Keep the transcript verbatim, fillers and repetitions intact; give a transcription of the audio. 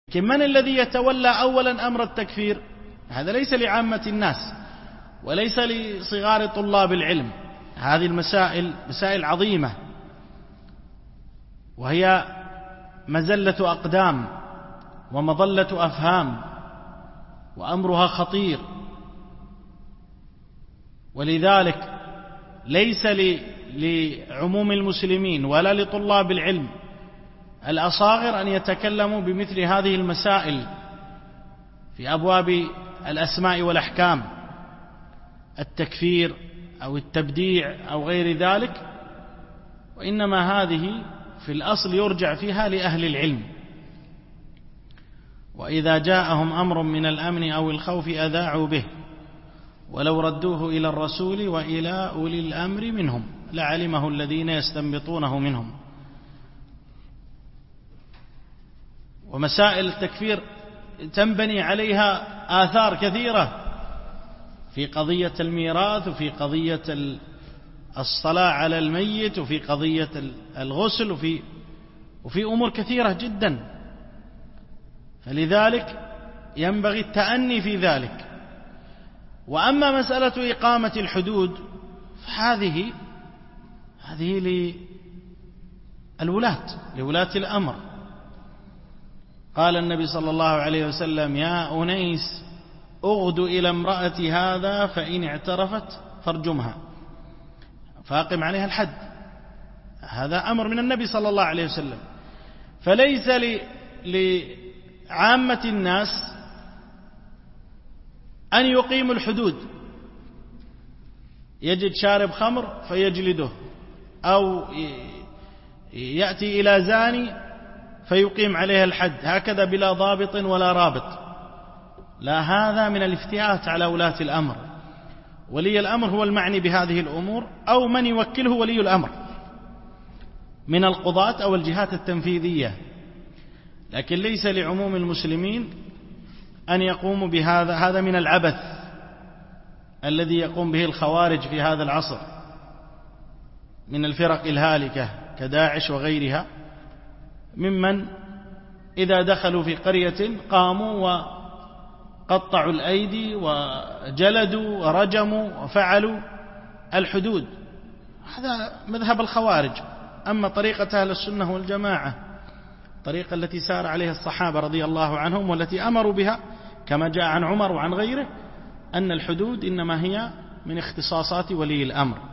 لكن من الذي يتولى أولا أمر التكفير؟ هذا ليس لعامة الناس وليس لصغار طلاب العلم. هذه المسائل مسائل عظيمة، وهي مزلة أقدام ومظلة أفهام، وأمرها خطير. ولذلك ليس لعموم المسلمين ولا لطلاب العلم الأصاغر أن يتكلموا بمثل هذه المسائل في أبواب الأسماء والأحكام، التكفير أو التبديع أو غير ذلك، وإنما هذه في الأصل يرجع فيها لأهل العلم. وإذا جاءهم أمر من الأمن أو الخوف أذاعوا به ولو ردوه إلى الرسول وإلى أولي الأمر منهم لعلمه الذين يستنبطونه منهم. ومسائل التكفير تنبني عليها آثار كثيرة في قضية الميراث، وفي قضية الصلاة على الميت، وفي قضية الغسل، وفي, وفي أمور كثيرة جدا. فلذلك ينبغي التأني في ذلك. وأما مسألة إقامة الحدود فهذه هذه للولاة لولاة الأمر. قال النبي صلى الله عليه وسلم: يا أنيس أغد إلى امرأة هذا فإن اعترفت فارجمها فأقم عليها الحد. هذا أمر من النبي صلى الله عليه وسلم. فليس لعامة الناس أن يقيموا الحدود، يجد شارب خمر فيجلده، أو يأتي إلى زاني فيقيم عليها الحد، هكذا بلا ضابط ولا رابط. لا، هذا من الافتئات على ولاة الأمر. ولي الأمر هو المعني بهذه الأمور، أو من يوكله ولي الأمر من القضاة أو الجهات التنفيذية. لكن ليس لعموم المسلمين أن يقوموا بهذا. هذا من العبث الذي يقوم به الخوارج في هذا العصر من الفرق الهالكة كداعش وغيرها، ممن إذا دخلوا في قرية قاموا وقطعوا الأيدي وجلدوا ورجموا وفعلوا الحدود. هذا مذهب الخوارج. أما طريقة أهل السنة والجماعة، الطريقة التي سار عليها الصحابة رضي الله عنهم والتي أمروا بها كما جاء عن عمر وعن غيره، أن الحدود إنما هي من اختصاصات ولي الأمر.